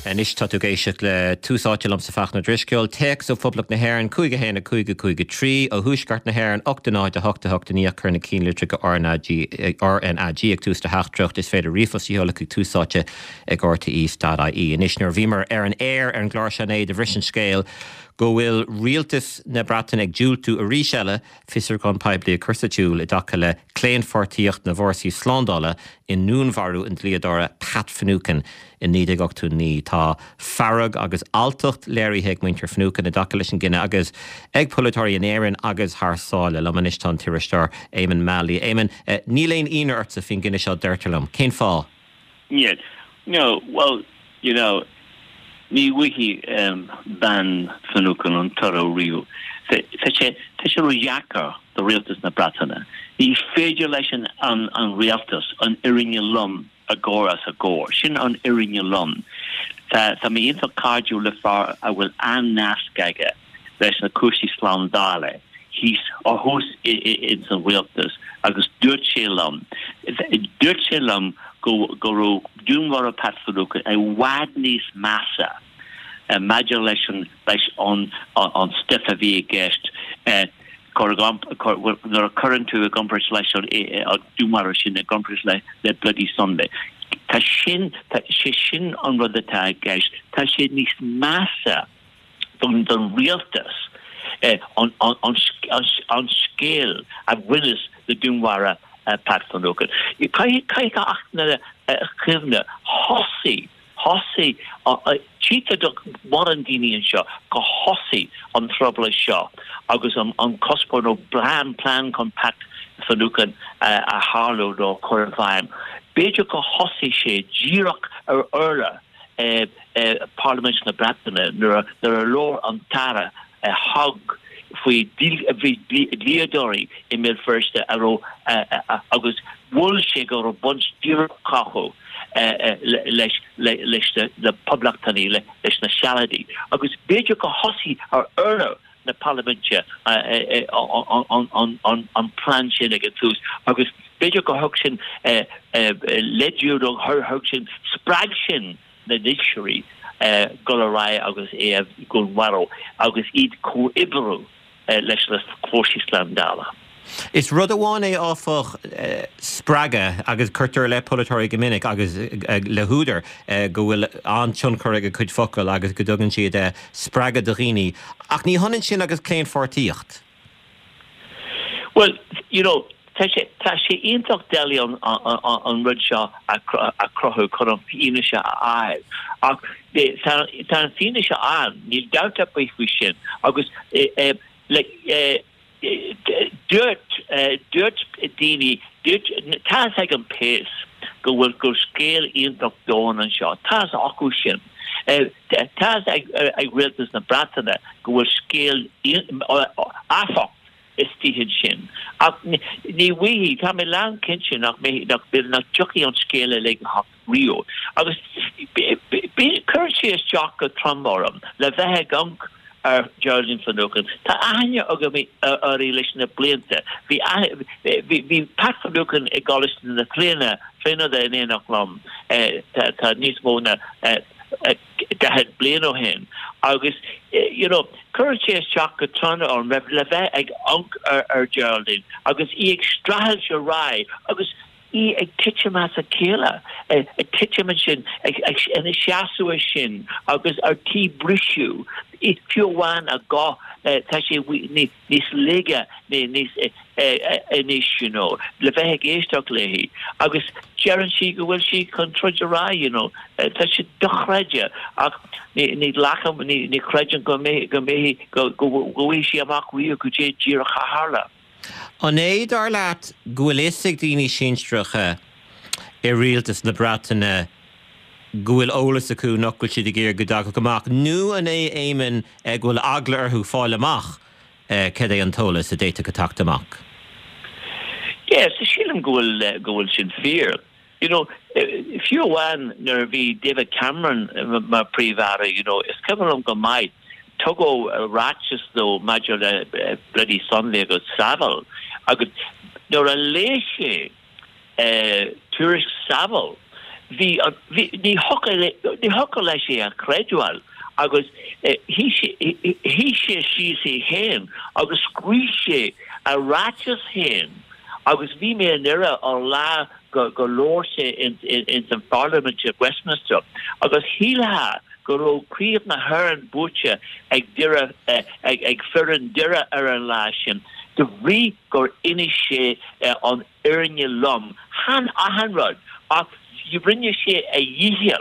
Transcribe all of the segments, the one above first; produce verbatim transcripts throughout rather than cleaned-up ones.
en is tatu géisiach le túsáitilm sa fach na drisceol, teach ó phoblach na haireann cúige héna cúige cúige trí ó thuisgart na haireann ochtanáid a hachta hachta níoch chur na cín litre go R N A G ag tús de heachtrocht is féidir rifos íola chu túsáite ag R T E stad I E. Inis nuair bhímar ar an air ar an gláir seanéid a bhrisin scéal go bhfuil rialtas na bratan ag dúil tú a ríseile fisar gan peibli a cursatúil i dacha le cléin fortíocht na bhórsaí slándála in núnmharú in dlíadára Pat Finucane in nídig ochtú ní tá farag agus altocht léirithe ag muintir Finucane i dacha leis an gine agus ag polatóirí in éireann agus thsáile le manistán tíiristear Éimean Malley. Éimean, uh, ní léon íon ort a fin gine seo deirtelam. Cén fá? Yeah, no, well, you know, ni wihi um, ban Finucane an taro rio. Te se ro yakar the realtas na bratana. Ni féidir leis an an realtas an iringe lum agora sa gore. Sin an iringe lum. Ta ta mi inta cardio le far I will an nasgaga leis na kushi slandale. He's or hos in some realtas agus dirtchelum. Dirtchelum go go ro dúnmhara Pat Finucane a wadnis massa. Uh, modulation based on on, on stuff of the guest uh corrigum there current to a compensation uh dumarashin a compensation that bloody Sunday tashin tashin on the tag guys tashin nis massa on the realtas uh, on on on on scale of winners the Dunwara uh, Pat Finucane you kai kai ka achna khivna hossi Hossi, cheetah duck warandini and shaw, go hossi on trouble shaw. Agus on on cospo no plan plan compact Finucane a Harlow no Corvine. Bejo go hossi she Girok or Erla Parliament na Bratana. There are there are law on Tara a hog. If we deal every Leodori in mid first arrow Agus woolshig or a bunch Girok kaho. leis leis the public tani leis na shaladi agus bejo go hosi ar euro na parliamentia on on on on on plan sin ag tús agus bejo go hoxin leju do her hoxin spragshin na dictionary golarai agus e gunwaro agus id co ibru leis na quoshi slandala. Is rud amháin é áfach uh, spraga agus curtar le polatóirí gomininic agus uh, le húdar uh, go bhfuil an tionchar ag chuid focail agus go dtugann siad uh, spraga do riine. Ach ní honin sin agus cléin fortíocht. Well, you know, tá sé ionintach deli an an rud seo a crothú chun an fiine se aibh. Ach tá an fiine se an, níl doubt a buithú sin agus le dirt uh, dirt dini dirt tas ag an pace go will go scale in the dawn and shot tas akushin tas ag ag realtas na bratana go will scale in afo istihin shin ni we tam lang kitchen nach me nach bil nach jockey on scale like hot rio agus be courteous jock tromborum le vehe gunk ar Geraldine Finucane tá aine aga mi a relation na blianta vi vi Pat Finucane e galis na tléna tléna da in nach lam eh tá níos móna eh da het blino hen agus you know courteous shock a ton on leve ag unk ar Geraldine agus e extrahal your rai agus e ag titcham as a kela a titcham sin and a shasu sin agus ar tea brishu if you want a go tashi we ni nis lega ni nis nis you know le ve gestock lehi agus Sharon she will she control you know tashi dochraja ni ni lakam ni ni krajan go me go me go go go she amak we go je jira harla an éid ar leat gohfuil daoine sinstrucha i rialtas na bratana gohfuil ólas acu nach goil siad géir go dag goach nu an é éimean ag bhfuil agla arthú fáil amach cad é an tólas a déta go tacht amach. Yes, sílim gohfuil gohfuil sin fear. You know, if you want nervy David Cameron ma privara, you know, it's coming on go might Togo uh, ratches though major uh, bloody Sunday go saddle. I could no a leisure uh tourist saddle the the hockle the hockle sé a credual agus he he sé she sé hen agus squeeze a ratches hen agus vi me nera or la go go lor sé in in in some parliament of Westminster agus hila go creep na her and butcher ag dira ag ag ferren dira ar an lashin de ri go inishe on ernya lum han a han rod of you bring your shit a year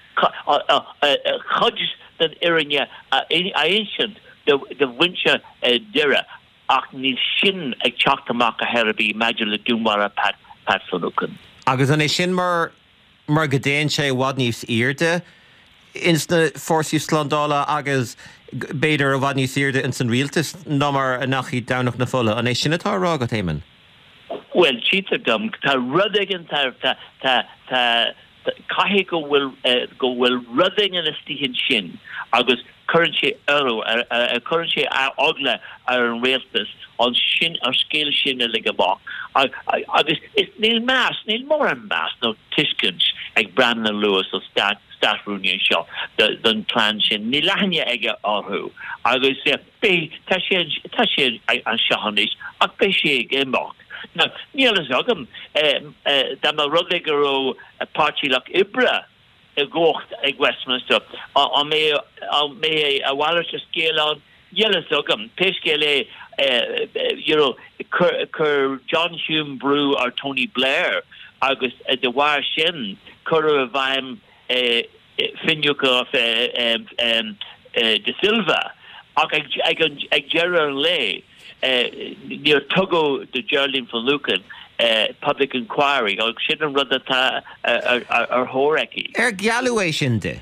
hodges than ernya ancient the the winter dira ach ni shin ag chachtamach a herbi imagine dumara pat pat sonukan agus an sin mar mar gadéin sé wadníos irde insta forsiú slándála agus beidir a wadníos irde in san rialtas nómar a nachí danach na fola an é sin atá rá go téman. Well, cheater dum ta rudigan ta ta ta ta kahe go will uh, go will rudding in a stihin shin agus currency euro a currency ogla ar an realtas on shin or scale shin a lig a bok agus it's nil mass nil more an mass no tiskins ag Brandon Lewis or stat stat Rooney shop the the plan shin nilanya ega orhu agus be ta shin ta shin an shahanish ag be she gemok. Now, Neil is agam dam a rudigero a party like Ibra a gocht ag Westminster on me on me a wallet scale on yellow agam peskele you know cur John Hume Brew or Tony Blair August at the war shin cur vim Finuka um um de Silva ag ag ag Gerard Lay Uh, near Togo the Geraldine von Lucan uh, public inquiry og shouldn't run that or horeki Er Galloway shinde.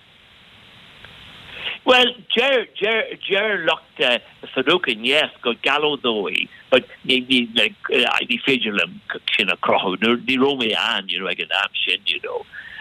Well, Jer Jer Jer locked uh, Farukin, yes, go Gallo though, but maybe like I be fidgelim shin a crow, the Romeo and you know like an am shin, you know.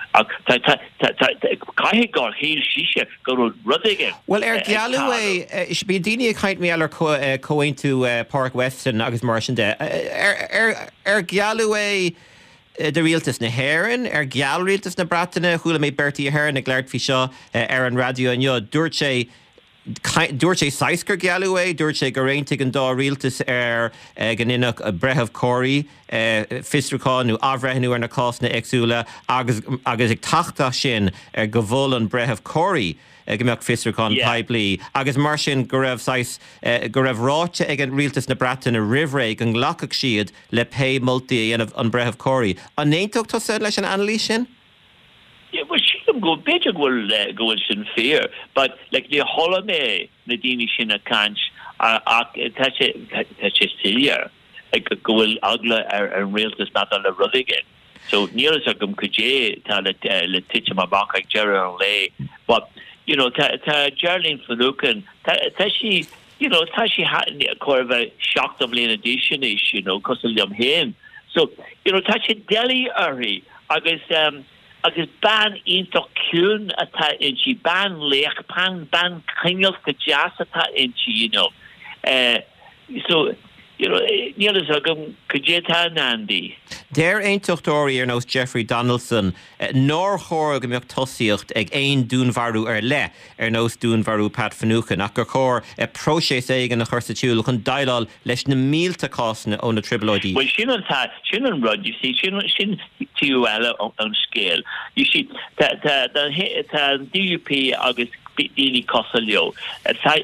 Well, er Galloway is be dini kaint me aller coin to Park Weston agus Martian de er er Galloway de realtas na Heron er Gal realtas na Bratana hula me Bertie Heron na Glart fi seo er an radio an yo Durche Dúirte Saisker Galloway, dúirte go réintigh an dá rialtas ar gan inach a brethebh choirí fistrúcháin nó ábhreithnú ar na cásna éagsúla agus agus ag tachtach sin ar go bhfuil an brethebh choirí gombeoch fistrúcháin peblií agus mar sin go raibh sais go raibh ráite ag an rialtas na Bratainna rihréig an ghlacadh siad le pé multaí anamh an brethebh choirí. An éontócht tá said leis an analí sin? Yeah, well, she can go better will uh, go in sin fear, but like the holiday, the dini shin a canch, uh, uh, touch it, touch it still here. Like go will agla and real this not on the run again. So near as a gum kuje, ta let let teach him about like Jerry and Lay, but you know, ta ta Geraldine Falucan, ta ta she, you know, ta she had a core of a shocked of in addition is, you know, cause of them him. So you know, ta she Delhi Uri, I guess um. agus ban into cún atá inchi ban leach pan ban kingel go jazz atá inchi you know uh, so you know near as agam kujeta nandi Der eintochtóí ar nós Jeffrey Donaldson nór chóir go mbeoch tosíocht ag ein dúnmharú ar le ar nós dúnmharú Pat Finucane ach gur chóir e próséis éigen na chuirsa tiúil chun dailál leis na mílta cásna ó na tribalóidí. Well, sin an tá sin an rud, you see, sin sin tiú eile on scale. You see, tá tá tá D U P agus díní cosa leo. Tá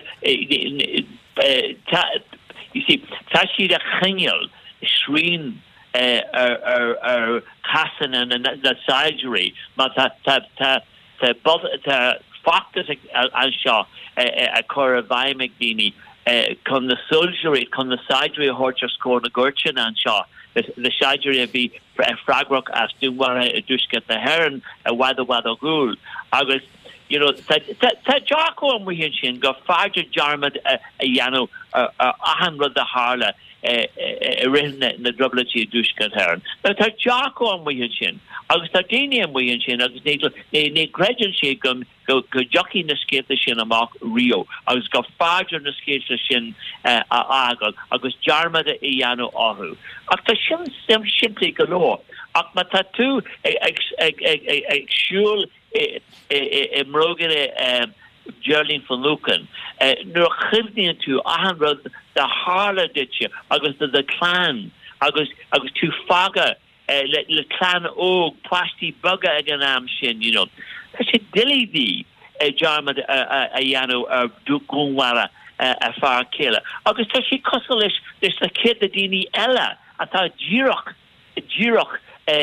you see, tá siad a chingel srín Uh, ar ar ar casan and the surgery, but that that that the but the factors an seo a cor bhaimig dini con the surgery con the surgery horcher score the gurchin an seo the surgery be fragrock as do war a dushket the heron a wada wada ghoul agus you know that that Jocko and we hin go farger jarmad a yano a hundred the harla written na droblatí dúscan hearn. Na tá Jocko an muhin sin, agus tá daine an muhin sin, agus né greidir sé go go jockey na scéta sin amach Rio, agus go fáidir na scéta sin a agad, agus jarmada i dhéanú áthú. Ach tá sin sem siimplí go leor. ach ma tá tú ag siúl i mrógan Gerlín van Lucan nuair chimhníonn tú ahan rud de hála ditse agus de de clán agus agus tú faga le le clán óg plastí buga ag an am sin you know tá sé dilidí jarmad a dhéanú ar dúgúnhara a far céile agus tá sé cosol leis leis le céad a daoine eile atá díreach díreach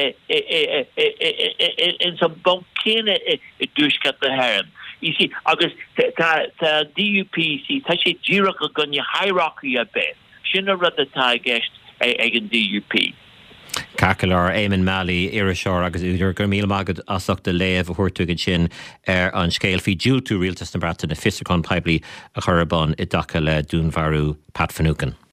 in some bumpcéine i dúscat na haireann. You see, agus tá D U P sí tá sé díreach a gunne hairachaí a bit sin a rud atá gceist ag an D U P. Cacalar Éamon Malley Iriseoir agus úidir gur míle magad asachta léamh a thuirtuigid sin ar an scéal fí dúil tú rialtas na brata na Fistricon Pibley a chur ban i dtaca le dúnmharú Pat Finucane.